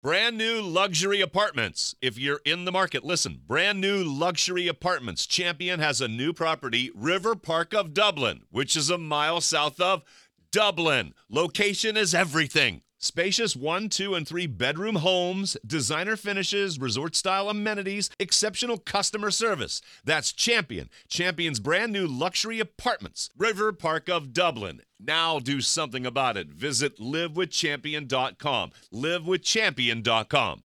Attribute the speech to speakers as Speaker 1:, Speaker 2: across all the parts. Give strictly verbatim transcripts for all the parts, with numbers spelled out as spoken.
Speaker 1: Brand new luxury apartments. If you're in the market, listen. Brand new luxury apartments. Champion has a new property, River Park of Dublin, which is a mile south of Dublin. Location is everything. Spacious one, two, and three bedroom homes, designer finishes, resort-style amenities, exceptional customer service. That's Champion. Champion's brand new luxury apartments. River Park of Dublin. Now do something about it. Visit live with champion dot com. live with champion dot com.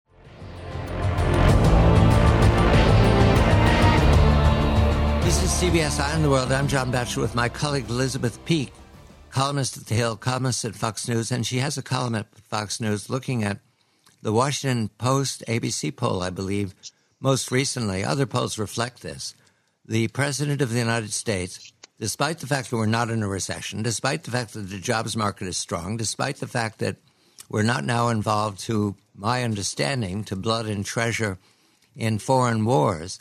Speaker 2: This is C B S Eye on the World. I'm John Batchelor with my colleague Elizabeth Peake, columnist at The Hill, columnist at Fox News, and she has a column at Fox News looking at the Washington Post A B C poll, I believe, most recently. Other polls reflect this. The President of the United States, despite the fact that we're not in a recession, despite the fact that the jobs market is strong, despite the fact that we're not now involved, to my understanding, to blood and treasure in foreign wars,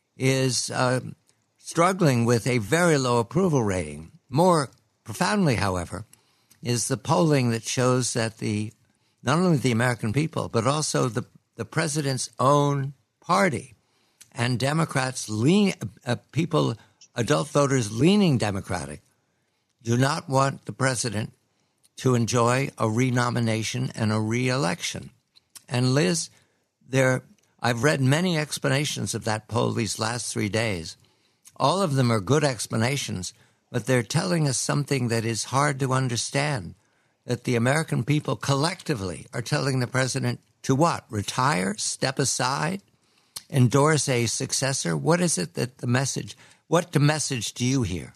Speaker 2: is uh, struggling with a very low approval rating. More profoundly, however, is the polling that shows that the not only the American people, but also the, the president's own party and Democrats, lean, uh, people, adult voters leaning Democratic, do not want the president to enjoy a renomination and a re-election. And Liz, there, I've read many explanations of that poll these last three days. All of them are good explanations, but they're telling us something that is hard to understand, that the American people collectively are telling the president to what? Retire? Step aside? Endorse a successor? What is it that the message, what the message do you hear?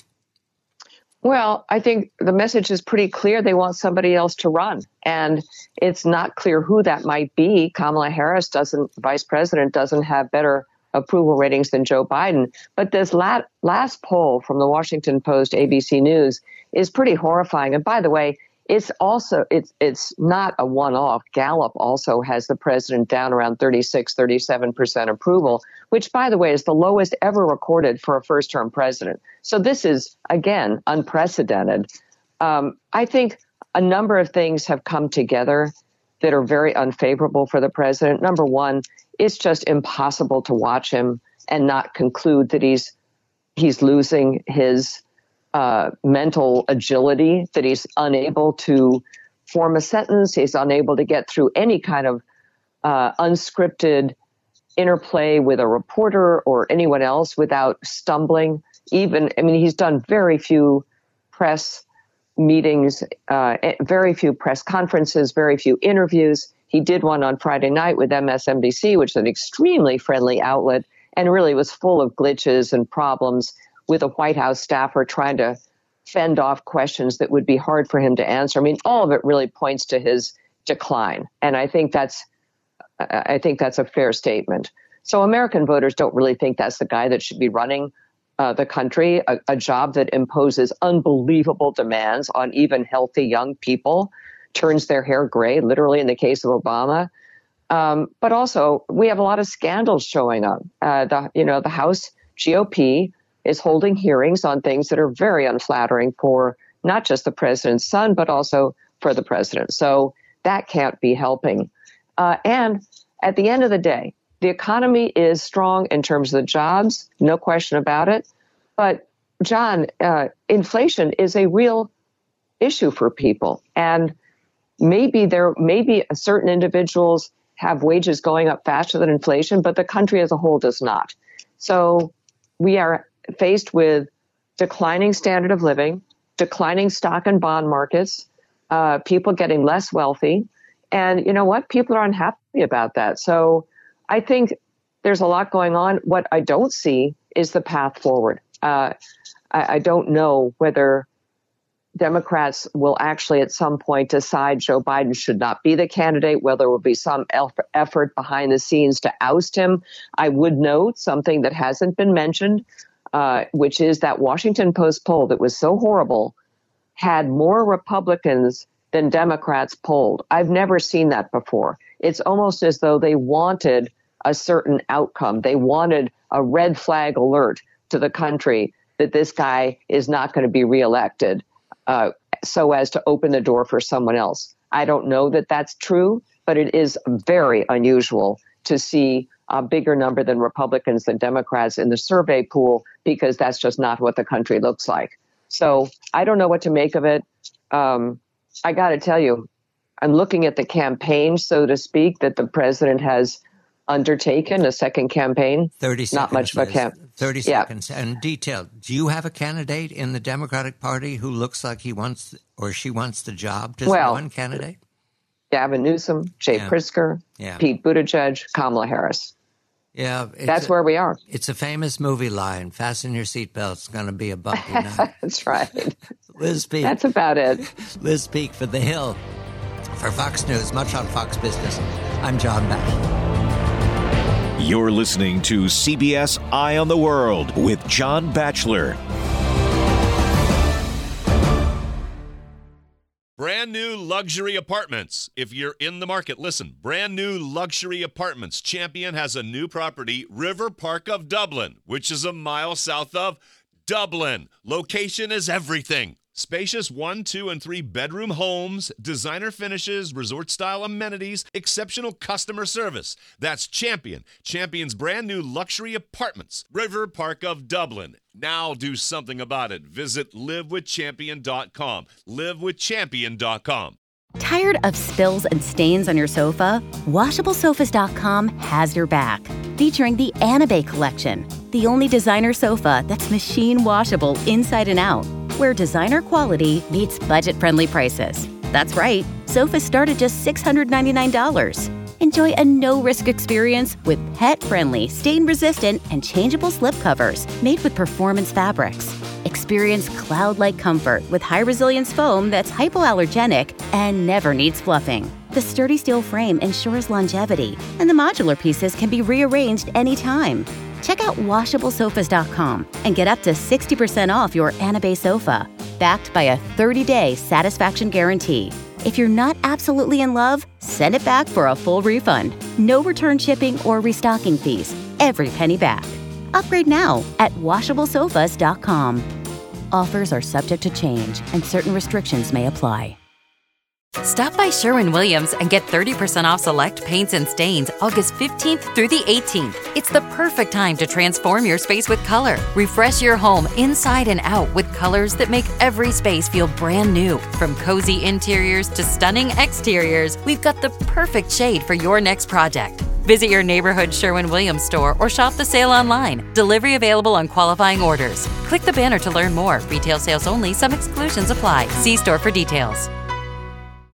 Speaker 3: Well, I think the message is pretty clear. They want somebody else to run. And it's not clear who that might be. Kamala Harris doesn't, vice president, doesn't have better approval ratings than Joe Biden. But this la- last poll from the Washington Post A B C News is pretty horrifying. And by the way, it's also, it's it's not a one-off. Gallup also has the president down around thirty-six, thirty-seven percent approval, which, by the way, is the lowest ever recorded for a first-term president. So this is, again, unprecedented. Um, I think a number of things have come together that are very unfavorable for the president. Number one, it's just impossible to watch him and not conclude that he's he's losing his uh, mental agility, that he's unable to form a sentence. He's unable to get through any kind of uh, unscripted interplay with a reporter or anyone else without stumbling. Even, I mean, he's done very few press meetings, uh, very few press conferences, very few interviews. He did one on Friday night with M S N B C, which is an extremely friendly outlet, and really was full of glitches and problems with a White House staffer trying to fend off questions that would be hard for him to answer. I mean, all of it really points to his decline, and I think that's I think that's a fair statement. So American voters don't really think that's the guy that should be running uh, the country, a, a job that imposes unbelievable demands on even healthy young people, turns their hair gray, literally in the case of Obama. Um, but also, we have a lot of scandals showing up. Uh, the, you know, the House G O P is holding hearings on things that are very unflattering for not just the president's son, but also for the president. So that can't be helping. Uh, and at the end of the day, the economy is strong in terms of the jobs, no question about it. But, John, uh, inflation is a real issue for people. And maybe there, maybe certain individuals have wages going up faster than inflation, but the country as a whole does not. So we are faced with declining standard of living, declining stock and bond markets, uh, people getting less wealthy. And you know what? People are unhappy about that. So I think there's a lot going on. What I don't see is the path forward. Uh, I, I don't know whether Democrats will actually at some point decide Joe Biden should not be the candidate, whether there will be some effort behind the scenes to oust him. I would note something that hasn't been mentioned, uh, which is that Washington Post poll that was so horrible had more Republicans than Democrats polled. I've never seen that before. It's almost as though they wanted a certain outcome. They wanted a red flag alert to the country that this guy is not going to be reelected, uh, so as to open the door for someone else. I don't know that that's true, but it is very unusual to see a bigger number than Republicans than Democrats in the survey pool, because that's just not what the country looks like. So I don't know what to make of it. Um, I got to tell you, I'm looking at the campaign, so to speak, that the president has undertaken, a second campaign.
Speaker 2: thirty seconds.
Speaker 3: Not much of a camp.
Speaker 2: thirty
Speaker 3: yeah.
Speaker 2: seconds. And detail, do you have a candidate in the Democratic Party who looks like he wants or she wants the job? Just
Speaker 3: well,
Speaker 2: one candidate?
Speaker 3: Gavin Newsom, Jay
Speaker 2: yeah.
Speaker 3: Pritzker,
Speaker 2: yeah.
Speaker 3: Pete Buttigieg, Kamala Harris.
Speaker 2: Yeah,
Speaker 3: that's a, where we are.
Speaker 2: It's a famous movie line. Fasten your seatbelts. It's going to be a bumpy night.
Speaker 3: That's right.
Speaker 2: Liz Peek.
Speaker 3: That's about it.
Speaker 2: Liz Peek for The Hill. For Fox News, much on Fox Business. I'm John Batchelor.
Speaker 4: You're listening to C B S Eye on the World with John Batchelor.
Speaker 1: Brand new luxury apartments. If you're in the market, listen. Brand new luxury apartments. Champion has a new property, River Park of Dublin, which is a mile south of Dublin. Location is everything. Spacious one, two, and three bedroom homes, designer finishes, resort-style amenities, exceptional customer service. That's Champion. Champion's brand new luxury apartments, River Park of Dublin. Now do something about it. Visit live with champion dot com. live with champion dot com.
Speaker 5: Tired of spills and stains on your sofa? washable sofas dot com has your back. Featuring the Anabay collection, the only designer sofa that's machine washable inside and out, where designer quality meets budget-friendly prices. That's right, sofas start at just six hundred ninety-nine dollars. Enjoy a no-risk experience with pet-friendly, stain-resistant, and changeable slipcovers made with performance fabrics. Experience cloud-like comfort with high-resilience foam that's hypoallergenic and never needs fluffing. The sturdy steel frame ensures longevity, and the modular pieces can be rearranged anytime. Check out washable sofas dot com and get up to sixty percent off your Anabay sofa, backed by a thirty-day satisfaction guarantee. If you're not absolutely in love, send it back for a full refund. No return shipping or restocking fees. Every penny back. Upgrade now at washable sofas dot com. Offers are subject to change and certain restrictions may apply.
Speaker 6: Stop by Sherwin-Williams and get thirty percent off select paints and stains August fifteenth through the eighteenth. It's the perfect time to transform your space with color. Refresh your home inside and out with colors that make every space feel brand new. From cozy interiors to stunning exteriors, we've got the perfect shade for your next project. Visit your neighborhood Sherwin-Williams store or shop the sale online. Delivery available on qualifying orders. Click the banner to learn more. Retail sales only. Some exclusions apply. See store for details.